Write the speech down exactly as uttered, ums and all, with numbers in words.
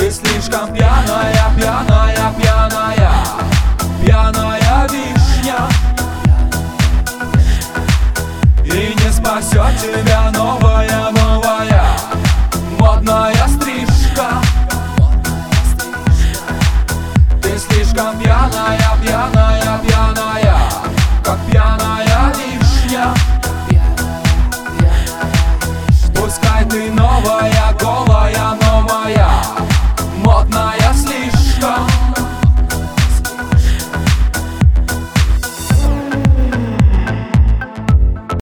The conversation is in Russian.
Ты слишком пьяная, пьяная, пьяная, пьяная вишня. И не спасет тебя новая, новая модная стрижка. Ты слишком пьяная.